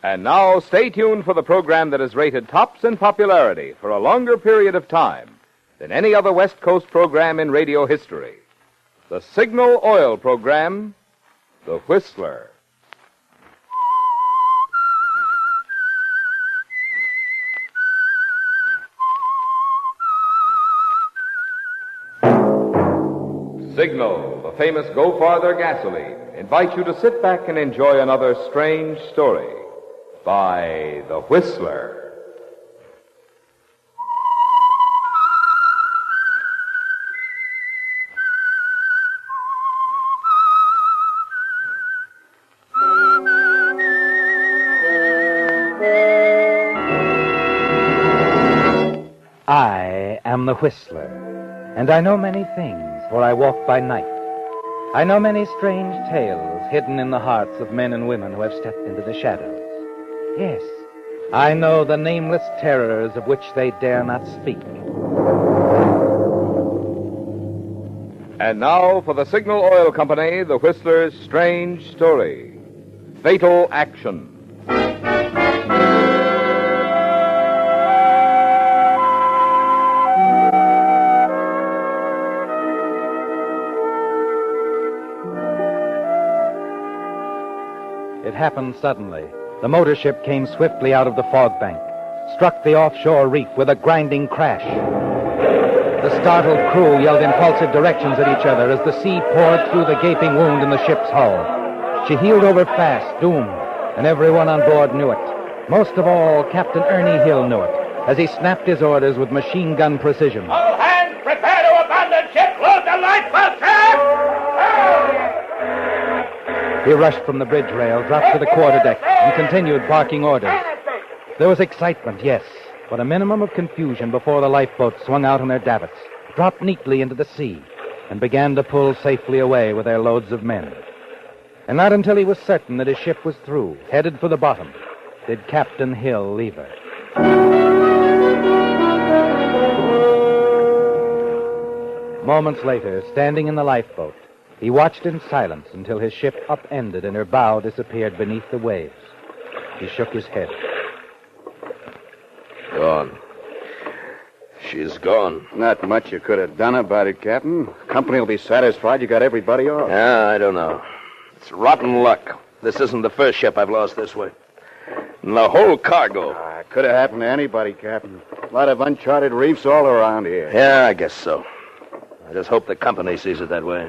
And now, stay tuned for the program that is rated tops in popularity for a longer period of time than any other West Coast program in radio history. The Signal Oil program, The Whistler. Signal, the famous Go Farther gasoline, invites you to sit back and enjoy another strange story by The Whistler. I am the Whistler, and I know many things, for I walk by night. I know many strange tales hidden in the hearts of men and women who have stepped into the shadows. Yes, I know the nameless terrors of which they dare not speak. And now for the Signal Oil Company, The Whistler's strange story, Fatal Action. It happened suddenly. The motor ship came swiftly out of the fog bank, struck the offshore reef with a grinding crash. The startled crew yelled impulsive directions at each other as the sea poured through the gaping wound in the ship's hull. She heeled over fast, doomed, and everyone on board knew it. Most of all, Captain Ernie Hill knew it, as he snapped his orders with machine gun precision. All hands, prepare to abandon ship! Load the lifeboat, sir! He rushed from the bridge rail, dropped to the quarterdeck, and continued barking orders. There was excitement, yes, but a minimum of confusion before the lifeboats swung out on their davits, dropped neatly into the sea, and began to pull safely away with their loads of men. And not until he was certain that his ship was through, headed for the bottom, did Captain Hill leave her. Moments later, standing in the lifeboat, he watched in silence until his ship upended and her bow disappeared beneath the waves. He shook his head. Gone. She's gone. Not much you could have done about it, Captain. Company will be satisfied you got everybody off. Yeah, I don't know. It's rotten luck. This isn't the first ship I've lost this way. And the whole cargo. It could have happened to anybody, Captain. A lot of uncharted reefs all around here. Yeah, I guess so. I just hope the company sees it that way.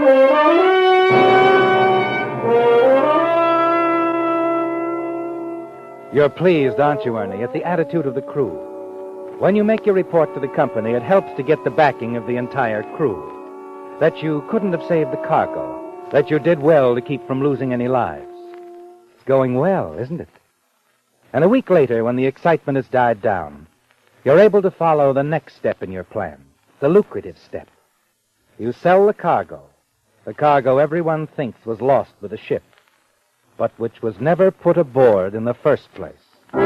You're pleased, aren't you, Ernie, at the attitude of the crew? When you make your report to the company, it helps to get the backing of the entire crew. That you couldn't have saved the cargo. That you did well to keep from losing any lives. It's going well, isn't it? And a week later, when the excitement has died down, you're able to follow the next step in your plan, the lucrative step. You sell the cargo everyone thinks was lost with the ship, but which was never put aboard in the first place.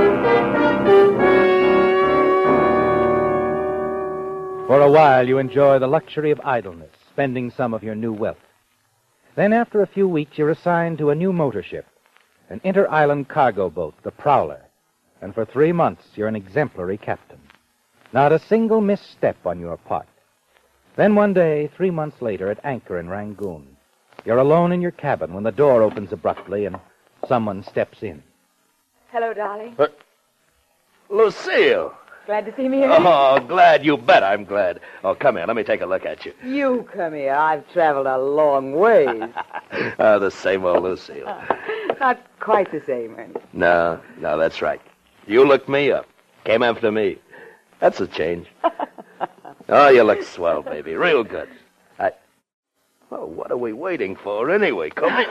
For a while, you enjoy the luxury of idleness, spending some of your new wealth. Then, after a few weeks, you're assigned to a new motor ship, an inter-island cargo boat, the Prowler, and for 3 months, you're an exemplary captain. Not a single misstep on your part. Then one day, 3 months later, at anchor in Rangoon, you're alone in your cabin when the door opens abruptly and someone steps in. Hello, darling. Lucille! Glad to see me here. Oh, glad, you bet I'm glad. Oh, come here, let me take a look at you. You come here. I've traveled a long ways. The same old Lucille. Not quite the same, Ernie. No, that's right. You looked me up. Came after me. That's a change. Oh, you look swell, baby. Real good. Oh, what are we waiting for anyway? Come here.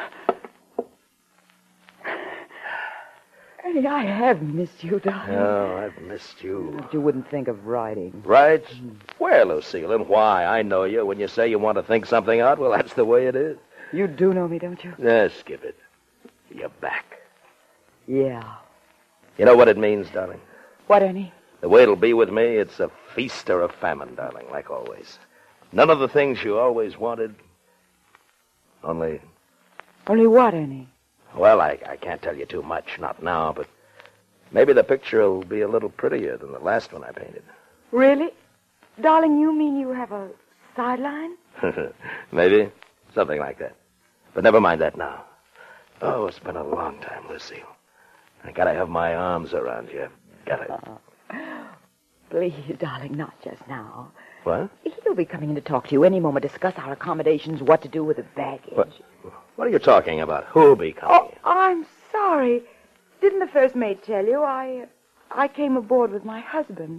Ernie, I have missed you, darling. Oh, I've missed you. But you wouldn't think of writing. Right? Where, Lucille, and why? I know you. When you say you want to think something out, well, that's the way it is. You do know me, don't you? Skip it. You're back. Yeah. You know what it means, darling? What, Ernie? The way it'll be with me, it's a feast or a famine, darling, like always. None of the things you always wanted. Only what, Ernie? Well, I can't tell you too much, not now, but maybe the picture will be a little prettier than the last one I painted. Really? Darling, you mean you have a sideline? Maybe. Something like that. But never mind that now. Oh, it's been a long time, Lucille. I gotta have my arms around you. Gotta. Please, darling, not just now. What? He'll be coming in to talk to you any moment, discuss our accommodations, what to do with the baggage. What are you talking about? Who'll be coming in? I'm sorry. Didn't the first mate tell you? I came aboard with my husband.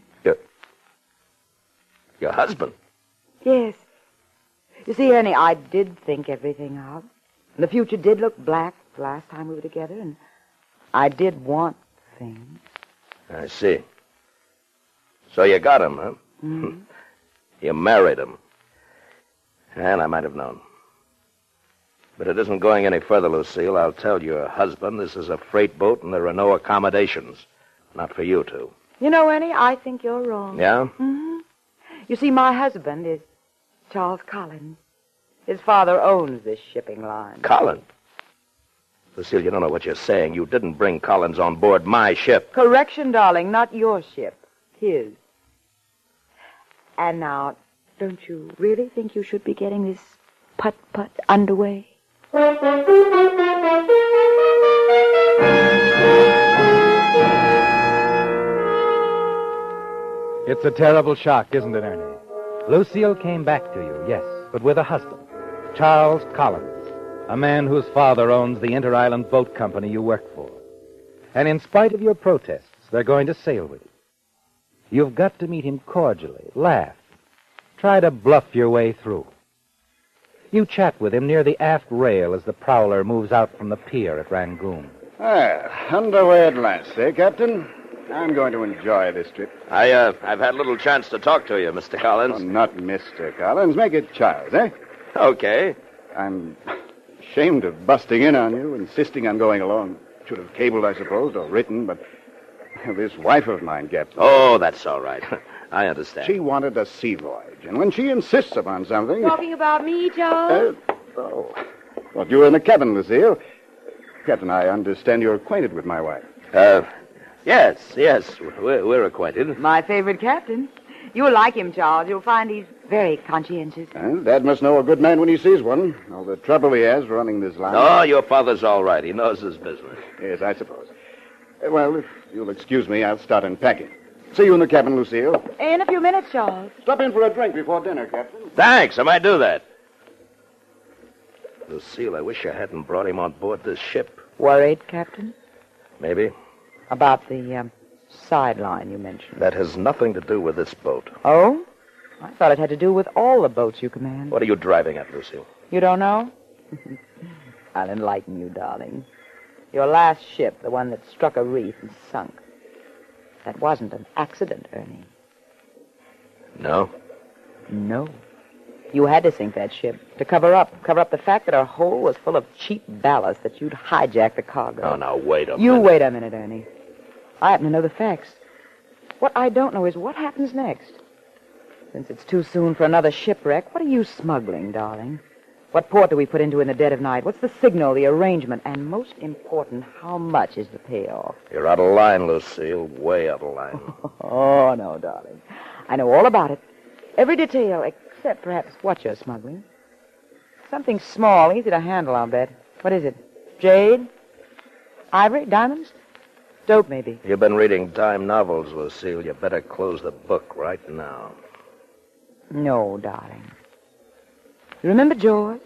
Your husband? Yes. You see, Ernie, I did think everything out. The future did look black the last time we were together, and I did want things. I see. So you got him, huh? Mm-hmm. You married him. And I might have known. But it isn't going any further, Lucille. I'll tell your husband this is a freight boat and there are no accommodations. Not for you two. You know, Ernie, I think you're wrong. Yeah? Mm-hmm. You see, my husband is Charles Collins. His father owns this shipping line. Collins? Lucille, you don't know what you're saying. You didn't bring Collins on board my ship. Correction, darling, not your ship. His. And now, don't you really think you should be getting this putt-putt underway? It's a terrible shock, isn't it, Ernie? Lucille came back to you, yes, but with a husband, Charles Collins, a man whose father owns the Inter-Island Boat Company you work for. And in spite of your protests, they're going to sail with you. You've got to meet him cordially, laugh, try to bluff your way through. You chat with him near the aft rail as the prowler moves out from the pier at Rangoon. Underway at last, eh, Captain? I'm going to enjoy this trip. I've had little chance to talk to you, Mr. Collins. Oh, not Mr. Collins. Make it Charles, eh? Okay. I'm ashamed of busting in on you, insisting on going along. Should have cabled, I suppose, or written, but this wife of mine, Captain. Oh, that's all right. I understand. She wanted a sea voyage, and when she insists upon something... Talking about me, Charles? Thought you were in the cabin, Lucille. Captain, I understand you're acquainted with my wife. Yes. We're acquainted. My favorite captain. You'll like him, Charles. You'll find he's very conscientious. Dad must know a good man when he sees one. All the trouble he has running this line. Oh, your father's all right. He knows his business. Yes, I suppose. Well, if you'll excuse me, I'll start unpacking. See you in the cabin, Lucille. In a few minutes, Charles. Stop in for a drink before dinner, Captain. Thanks. I might do that. Lucille, I wish I hadn't brought him on board this ship. Worried, Captain? Maybe. About the sideline you mentioned. That has nothing to do with this boat. Oh? I thought it had to do with all the boats you command. What are you driving at, Lucille? You don't know? I'll enlighten you, darling. Your last ship, the one that struck a reef and sunk. That wasn't an accident, Ernie. No? No. You had to sink that ship to cover up the fact that our hull was full of cheap ballast, that you'd hijacked the cargo. Oh, now, wait a minute. You wait a minute, Ernie. I happen to know the facts. What I don't know is what happens next. Since it's too soon for another shipwreck, what are you smuggling, darling? What port do we put into in the dead of night? What's the signal, the arrangement? And most important, how much is the payoff? You're out of line, Lucille. Way out of line. Oh, no, darling. I know all about it. Every detail, except perhaps what you're smuggling. Something small, easy to handle, I'll bet. What is it? Jade? Ivory? Diamonds? Dope, maybe. You've been reading dime novels, Lucille. You better close the book right now. No, darling. You remember George?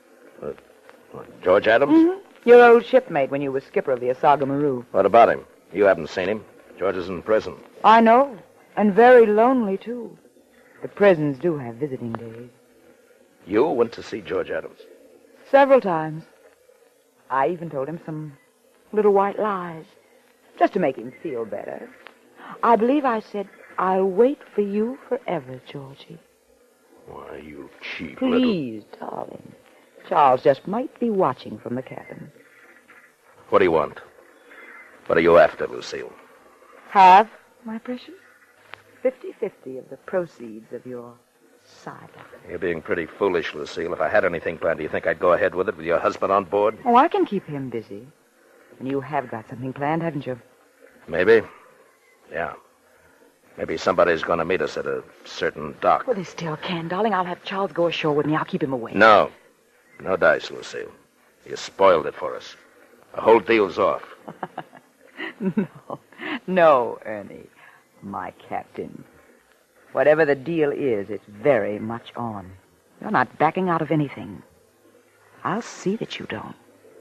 George Adams? Mm-hmm. Your old shipmate when you were skipper of the Osaga Maru. What about him? You haven't seen him. George is in prison. I know. And very lonely, too. The prisons do have visiting days. You went to see George Adams? Several times. I even told him some little white lies, just to make him feel better. I believe I said, I'll wait for you forever, Georgie. Why, you cheap Please, darling. Charles just might be watching from the cabin. What do you want? What are you after, Lucille? Half, my precious. 50-50 of the proceeds of your sideline. You're being pretty foolish, Lucille. If I had anything planned, do you think I'd go ahead with it with your husband on board? Oh, I can keep him busy. And you have got something planned, haven't you? Maybe. Yeah. Maybe somebody's going to meet us at a certain dock. Well, they still can, darling. I'll have Charles go ashore with me. I'll keep him away. No. No dice, Lucille. You spoiled it for us. The whole deal's off. No, Ernie. My captain. Whatever the deal is, it's very much on. You're not backing out of anything. I'll see that you don't.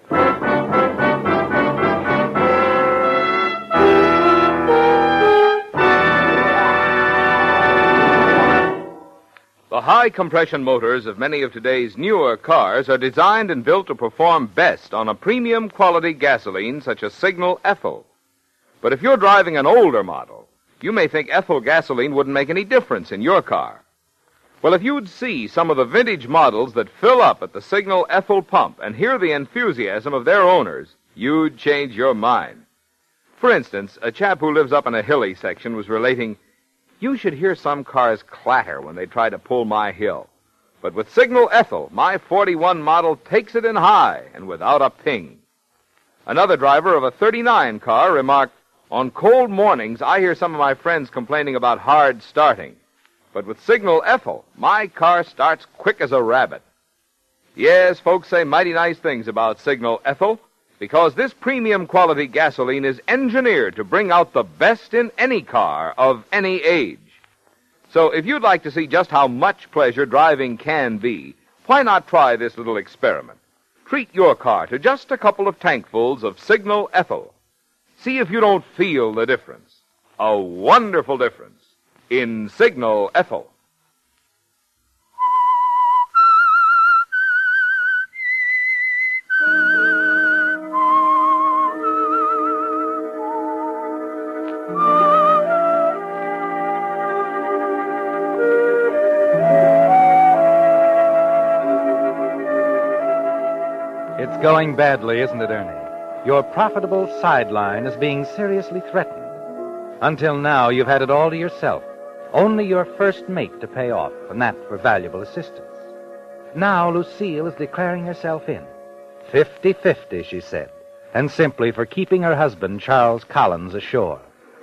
The high-compression motors of many of today's newer cars are designed and built to perform best on a premium quality gasoline such as Signal Ethyl. But if you're driving an older model, you may think ethyl gasoline wouldn't make any difference in your car. Well, if you'd see some of the vintage models that fill up at the Signal Ethyl pump and hear the enthusiasm of their owners, you'd change your mind. For instance, a chap who lives up in a hilly section was relating, "You should hear some cars clatter when they try to pull my hill. But with Signal Ethyl, my 41 model takes it in high and without a ping." Another driver of a 39 car remarked, "On cold mornings, I hear some of my friends complaining about hard starting. But with Signal Ethyl, my car starts quick as a rabbit." Yes, folks say mighty nice things about Signal Ethyl, because this premium quality gasoline is engineered to bring out the best in any car of any age. So if you'd like to see just how much pleasure driving can be, why not try this little experiment? Treat your car to just a couple of tankfuls of Signal Ethyl. See if you don't feel the difference. A wonderful difference in Signal Ethyl. It's going badly, isn't it, Ernie? Your profitable sideline is being seriously threatened. Until now, you've had it all to yourself. Only your first mate to pay off, and that for valuable assistance. Now Lucille is declaring herself in. 50-50, she said, and simply for keeping her husband, Charles Collins, ashore.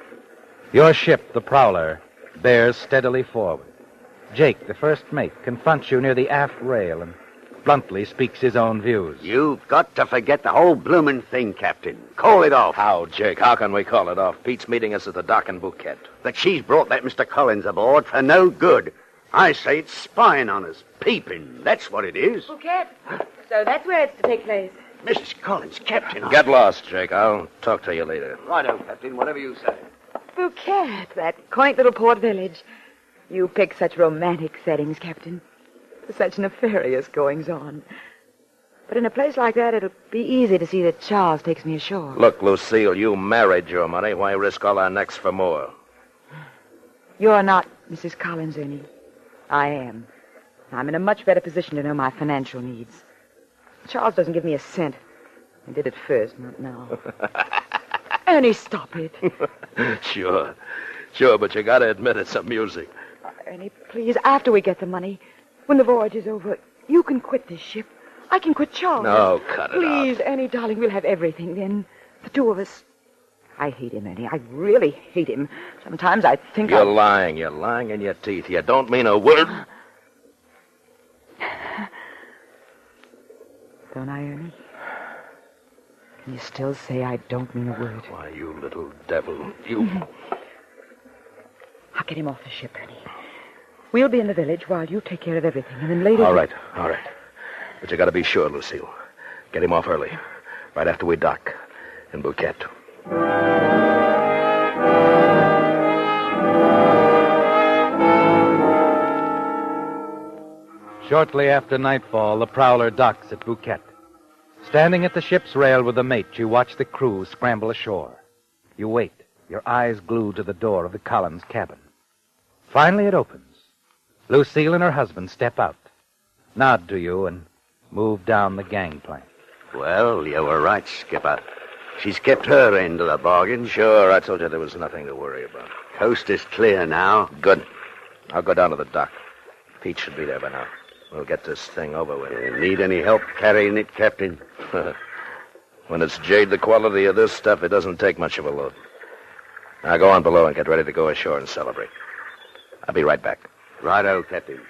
Your ship, the Prowler, bears steadily forward. Jake, the first mate, confronts you near the aft rail and bluntly speaks his own views. You've got to forget the whole bloomin' thing, Captain. Call it off. How, Jake? How can we call it off? Pete's meeting us at the dock in Bouquet. That she's brought that Mr. Collins aboard for no good. I say it's spying on us. Peeping. That's what it is. Bouquet. So that's where it's to take place. Mrs. Collins, Captain. Get lost, Jake. I'll talk to you later. Righto, Captain. Whatever you say. Bouquet, that quaint little port village. You pick such romantic settings, Captain. Such nefarious goings-on. But in a place like that, it'll be easy to see that Charles takes me ashore. Look, Lucille, you married your money. Why risk all our necks for more? You're not Mrs. Collins, Ernie. I am. I'm in a much better position to know my financial needs. Charles doesn't give me a cent. He did at first, not now. Ernie, stop it. Sure, but you gotta admit it's amusing. Ernie, please, after we get the money, when the voyage is over, you can quit this ship. I can quit Charles. No, cut it out. Please, Ernie, darling, we'll have everything then. The two of us. I hate him, Ernie. I really hate him. Sometimes I think You're lying. You're lying in your teeth. You don't mean a word. Don't I, Ernie? Can you still say I don't mean a word? Why, you little devil. You... I'll get him off the ship, Ernie. We'll be in the village while you take care of everything, and then later... All right. But you gotta be sure, Lucille. Get him off early. Right after we dock in Bouquet. Shortly after nightfall, the Prowler docks at Bouquet. Standing at the ship's rail with the mate, you watch the crew scramble ashore. You wait, your eyes glued to the door of the Collins cabin. Finally, it opens. Lucille and her husband step out, nod to you, and move down the gangplank. Well, you were right, Skipper. She's kept her end of the bargain. Sure, I told you there was nothing to worry about. Coast is clear now. Good. I'll go down to the dock. Pete should be there by now. We'll get this thing over with. Need any help carrying it, Captain? When it's jade the quality of this stuff, it doesn't take much of a load. Now go on below and get ready to go ashore and celebrate. I'll be right back. Righto, Captain.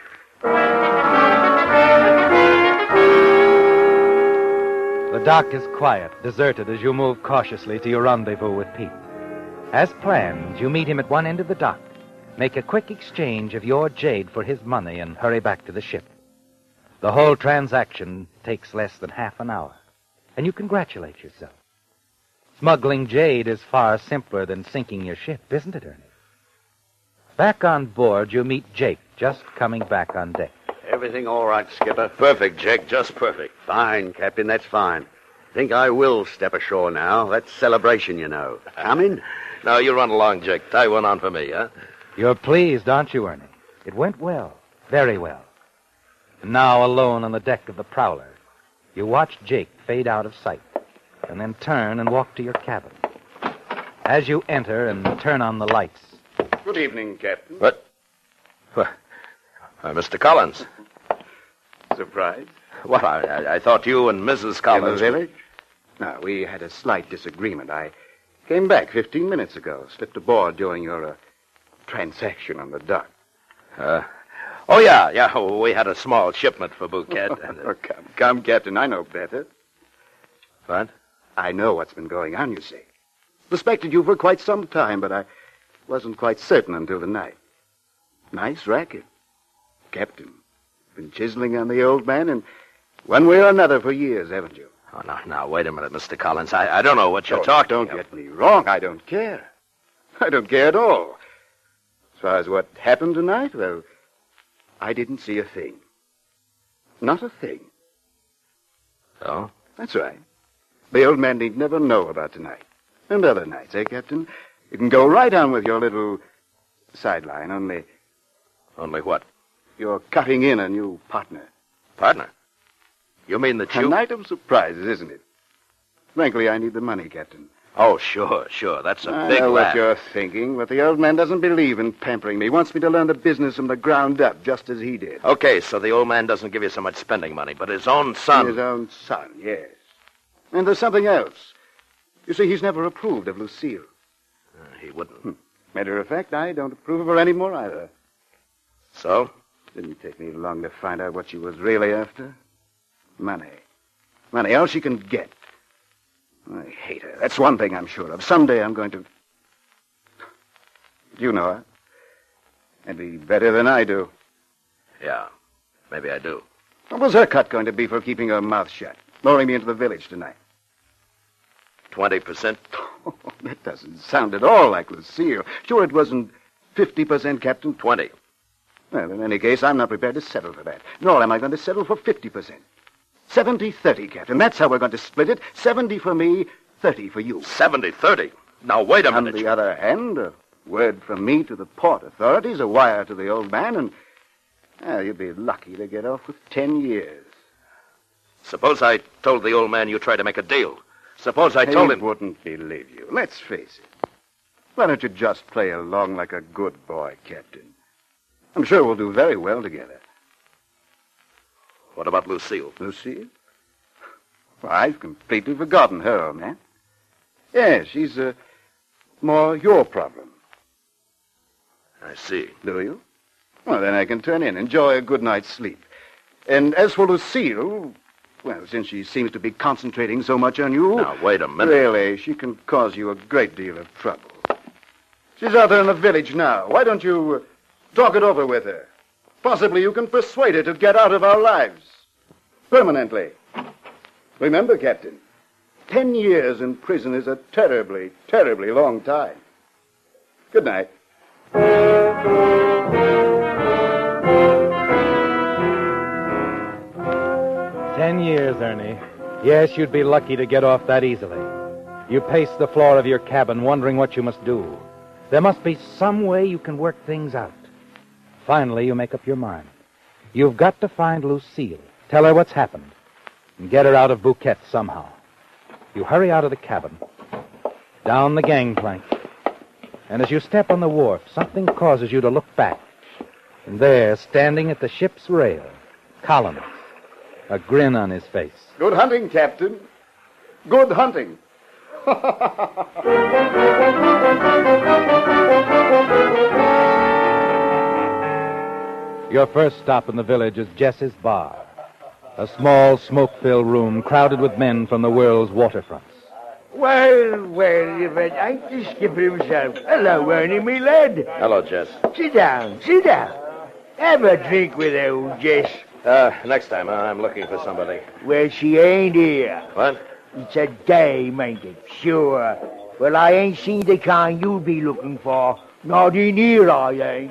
The dock is quiet, deserted as you move cautiously to your rendezvous with Pete. As planned, you meet him at one end of the dock, make a quick exchange of your jade for his money, and hurry back to the ship. The whole transaction takes less than half an hour, and you congratulate yourself. Smuggling jade is far simpler than sinking your ship, isn't it, Ernie? Back on board, you meet Jake, just coming back on deck. Everything all right, Skipper? Perfect, Jake, just perfect. Fine, Captain, that's fine. Think I will step ashore now. That's celebration, you know. Coming? Now, you run along, Jake. Tie one on for me, huh? You're pleased, aren't you, Ernie? It went well, very well. And now, alone on the deck of the Prowler, you watch Jake fade out of sight, and then turn and walk to your cabin. As you enter and turn on the lights... Good evening, Captain. What? Mr. Collins. Surprise? Well, I thought you and Mrs. Collins... In the village? No, we had a slight disagreement. I came back 15 minutes ago, slipped aboard during your transaction on the dock. Oh, yeah. We had a small shipment for Bouquet. Oh, come, Captain, I know better. What? I know what's been going on, you see. Suspected you for quite some time, but I wasn't quite certain until tonight. Nice racket. Captain, been chiseling on the old man in one way or another for years, haven't you? Oh, now, wait a minute, Mr. Collins. I don't know what you're talking about. Don't get me wrong. I don't care. I don't care at all. As far as what happened tonight, well, I didn't see a thing. Not a thing. Oh? That's right. The old man need never know about tonight. And other nights, eh, Captain? You can go right on with your little sideline, only... Only what? You're cutting in a new partner. Partner? You mean that you... A night of surprises, isn't it? Frankly, I need the money, Captain. Oh, sure. That's a big I know laugh. what you're thinking, but the old man doesn't believe in pampering me. He wants me to learn the business from the ground up, just as he did. Okay, so the old man doesn't give you so much spending money, but his own son... His own son, yes. And there's something else. You see, he's never approved of Lucille. He wouldn't. Matter of fact, I don't approve of her anymore either. So? Didn't take me long to find out what she was really after. Money. Money, all she can get. I hate her. That's one thing I'm sure of. Someday I'm going to... You know her. And be better than I do. Yeah, maybe I do. What was her cut going to be for keeping her mouth shut? Luring me into the village tonight? 20%? Oh, that doesn't sound at all like Lucille. Sure it wasn't 50%, Captain? 20. Well, in any case, I'm not prepared to settle for that. Nor am I going to settle for 50%. 70-30, Captain. That's how we're going to split it. 70 for me, 30 for you. 70-30? Now, wait a minute. On the other hand, a word from me to the port authorities, a wire to the old man, and... Well, you'd be lucky to get off with 10 years. Suppose I told the old man you tried to make a deal. Suppose I told him... He wouldn't believe you. Let's face it. Why don't you just play along like a good boy, Captain? I'm sure we'll do very well together. What about Lucille? Lucille? Well, I've completely forgotten her, old man. Yes, she's more your problem. I see. Do you? Well, then I can turn in, enjoy a good night's sleep. And as for Lucille, well, since she seems to be concentrating so much on you... Now, wait a minute. Really, she can cause you a great deal of trouble. She's out there in the village now. Why don't you talk it over with her? Possibly you can persuade her to get out of our lives. Permanently. Remember, Captain, 10 years in prison is a terribly, terribly long time. Good night. 10 years, Ernie. Yes, you'd be lucky to get off that easily. You pace the floor of your cabin, wondering what you must do. There must be some way you can work things out. Finally, you make up your mind. You've got to find Lucille, tell her what's happened, and get her out of Bouquet somehow. You hurry out of the cabin, down the gangplank, and as you step on the wharf, something causes you to look back. And there, standing at the ship's rail, Collins, a grin on his face. Good hunting, Captain. Good hunting. Your first stop in the village is Jess's Bar, a small, smoke-filled room crowded with men from the world's waterfronts. Well, if it ain't the skipper himself. Hello, Ernie, me lad. Hello, Jess. Sit down. Have a drink with old Jess. Next time, I'm looking for somebody. Well, she ain't here. What? It's a dame, ain't it? Sure. Well, I ain't seen the kind you be looking for. Not in here, I ain't.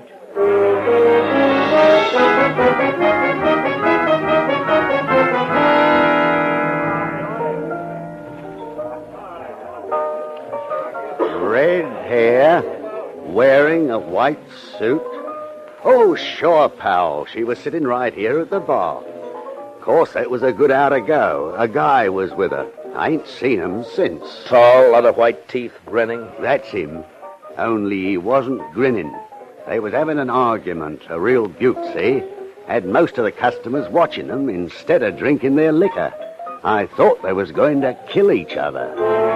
Red hair, wearing a white suit. Oh, sure, pal. She was sitting right here at the bar. Of course, that was a good hour ago. A guy was with her. I ain't seen him since. Tall, lot of white teeth, grinning. That's him. Only he wasn't grinning. They was having an argument, a real beaut, see? Had most of the customers watching them instead of drinking their liquor. I thought they was going to kill each other.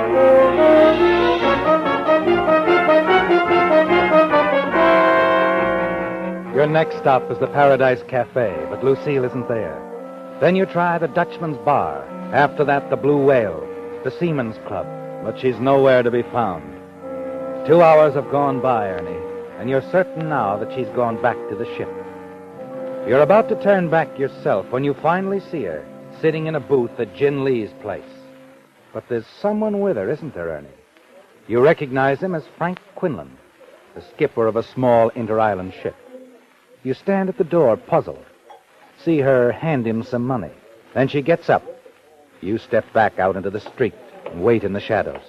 Your next stop is the Paradise Cafe, but Lucille isn't there. Then you try the Dutchman's Bar. After that, the Blue Whale, the Seaman's Club, but she's nowhere to be found. 2 hours have gone by, Ernie, and you're certain now that she's gone back to the ship. You're about to turn back yourself when you finally see her, sitting in a booth at Jin Lee's place. But there's someone with her, isn't there, Ernie? You recognize him as Frank Quinlan, the skipper of a small inter-island ship. You stand at the door, puzzled. See her hand him some money. Then she gets up. You step back out into the street and wait in the shadows.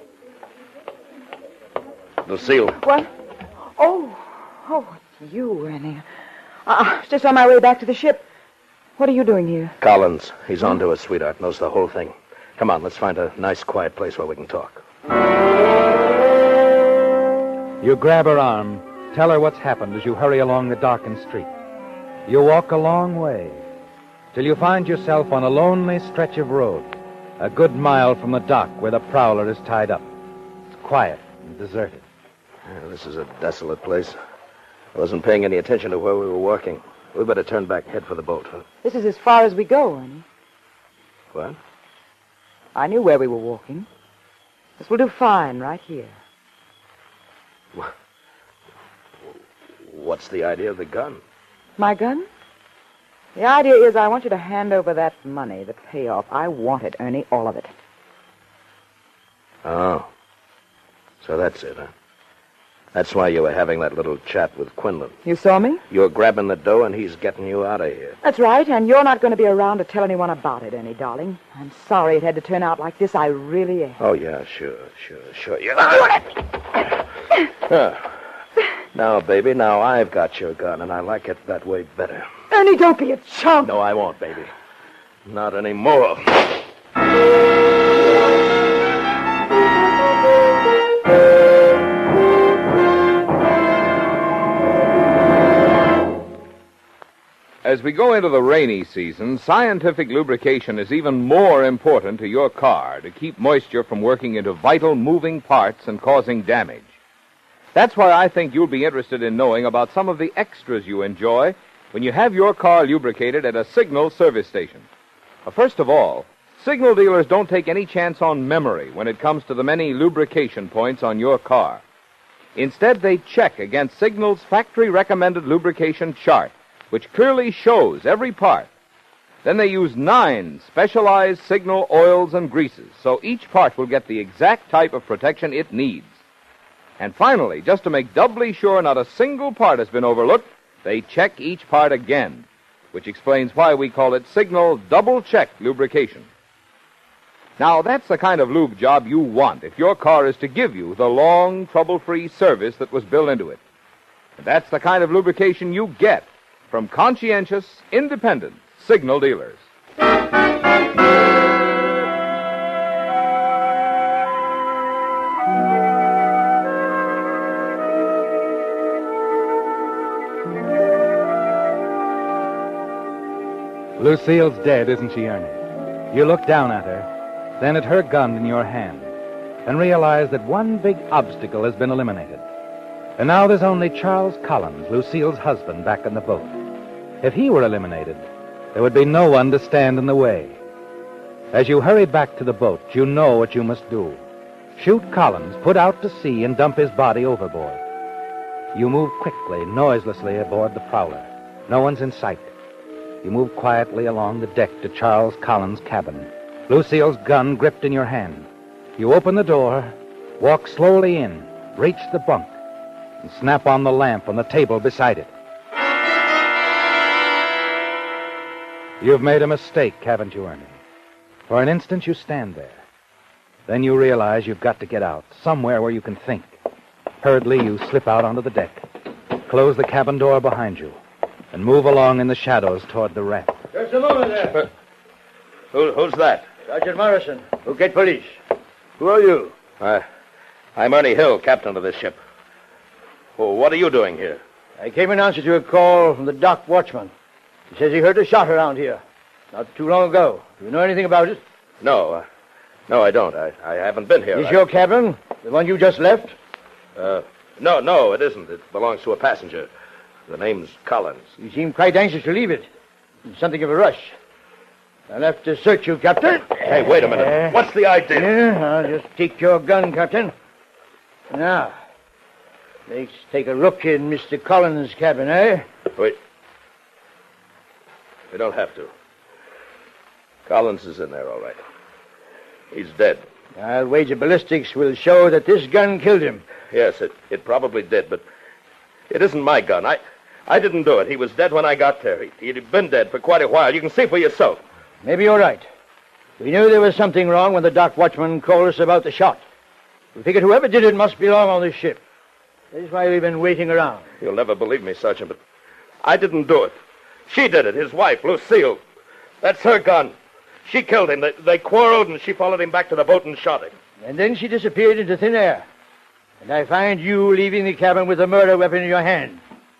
Lucille. What? Oh, it's you, Ernie. I was just on my way back to the ship. What are you doing here? Collins. He's on to us, sweetheart. Knows the whole thing. Come on, let's find a nice, quiet place where we can talk. You grab her arm, tell her what's happened as you hurry along the darkened street. You walk a long way till you find yourself on a lonely stretch of road, a good mile from the dock where the prowler is tied up. It's quiet and deserted. Yeah, this is a desolate place. I wasn't paying any attention to where we were walking. We better turn back, head for the boat, huh? This is as far as we go, Ernie. What? I knew where we were walking. This will do fine right here. What's the idea of the gun? My gun? The idea is I want you to hand over that money, the payoff. I want it, Ernie, all of it. Oh. So that's it, huh? That's why you were having that little chat with Quinlan. You saw me? You're grabbing the dough and he's getting you out of here. That's right, and you're not going to be around to tell anyone about it, Ernie, darling. I'm sorry it had to turn out like this. I really am. Oh, yeah, sure. Now, baby, now I've got your gun, and I like it that way better. Ernie, don't be a chump. No, I won't, baby. Not anymore. As we go into the rainy season, scientific lubrication is even more important to your car to keep moisture from working into vital moving parts and causing damage. That's why I think you'll be interested in knowing about some of the extras you enjoy when you have your car lubricated at a Signal service station. First of all, Signal dealers don't take any chance on memory when it comes to the many lubrication points on your car. Instead, they check against Signal's factory-recommended lubrication chart, which clearly shows every part. Then they use 9 specialized Signal oils and greases, so each part will get the exact type of protection it needs. And finally, just to make doubly sure not a single part has been overlooked, they check each part again, which explains why we call it Signal double-check lubrication. Now, that's the kind of lube job you want if your car is to give you the long, trouble-free service that was built into it. And that's the kind of lubrication you get from conscientious, independent Signal dealers. Lucille's dead, isn't she, Ernie? You look down at her. then at her gun in your hand, and realize that one big obstacle has been eliminated. And now there's only Charles Collins, Lucille's husband, back in the boat. If he were eliminated, there would be no one to stand in the way. As you hurry back to the boat, you know what you must do. Shoot Collins, put out to sea, and dump his body overboard. You move quickly, noiselessly aboard the prowler. No one's in sight. You move quietly along the deck to Charles Collins' cabin, Lucille's gun gripped in your hand. You open the door, walk slowly in, reach the bunk, and snap on the lamp on the table beside it. You've made a mistake, haven't you, Ernie? For an instant, you stand there. Then you realize you've got to get out, somewhere where you can think. Hurriedly, you slip out onto the deck, close the cabin door behind you, and move along in the shadows toward the raft. Just a moment there. Who's that? Sergeant Morrison, Phuket Police. Who are you? I'm Ernie Hill, captain of this ship. Well, what are you doing here? I came in answer to a call from the dock watchman. He says he heard a shot around here not too long ago. Do you know anything about it? No, I don't. I haven't been here. Is your cabin the one you just left? No, it isn't. It belongs to a passenger. The name's Collins. You seem quite anxious to leave it. In something of a rush. I'll have to search you, Captain. Hey, wait a minute. What's the idea? Yeah, I'll just take your gun, Captain. Now, let's take a look in Mr. Collins' cabin, eh? Wait. We don't have to. Collins is in there, all right. He's dead. I'll wager ballistics will show that this gun killed him. Yes, it probably did, but it isn't my gun. I didn't do it. He was dead when I got there. He'd been dead for quite a while. You can see for yourself. Maybe you're right. We knew there was something wrong when the dock watchman called us about the shot. We figured whoever did it must belong on this ship. That's why we've been waiting around. You'll never believe me, Sergeant, but I didn't do it. She did it, his wife, Lucille. That's her gun. She killed him. They quarreled, and she followed him back to the boat and shot him. And then she disappeared into thin air. And I find you leaving the cabin with a murder weapon in your hand.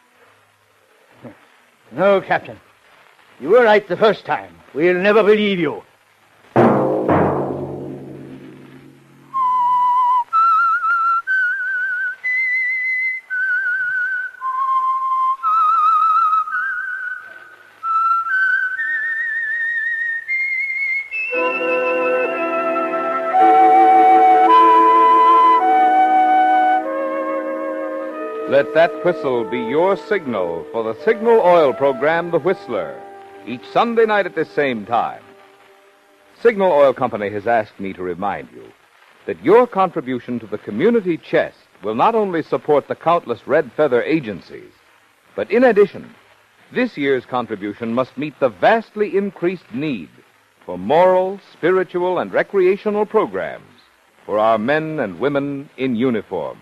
No, Captain. You were right the first time. We'll never believe you. Let that whistle be your signal for the Signal Oil program, The Whistler, each Sunday night at this same time. Signal Oil Company has asked me to remind you that your contribution to the community chest will not only support the countless Red Feather agencies, but in addition, this year's contribution must meet the vastly increased need for moral, spiritual, and recreational programs for our men and women in uniform.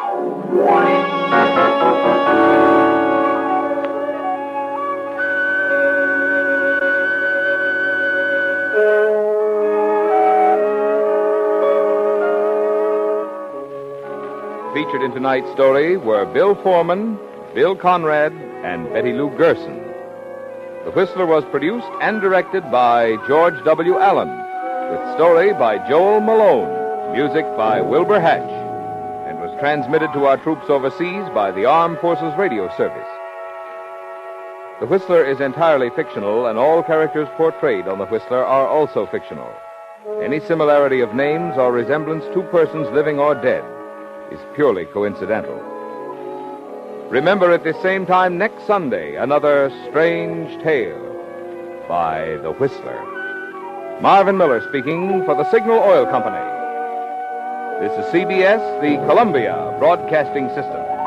Featured in tonight's story were Bill Foreman, Bill Conrad, and Betty Lou Gerson. The Whistler was produced and directed by George W. Allen, with story by Joel Malone, music by Wilbur Hatch, and was transmitted to our troops overseas by the Armed Forces Radio Service. The Whistler is entirely fictional, and all characters portrayed on The Whistler are also fictional. Any similarity of names or resemblance to persons living or dead is purely coincidental. Remember at this same time next Sunday, another strange tale by The Whistler. Marvin Miller speaking for the Signal Oil Company. This is CBS, the Columbia Broadcasting System.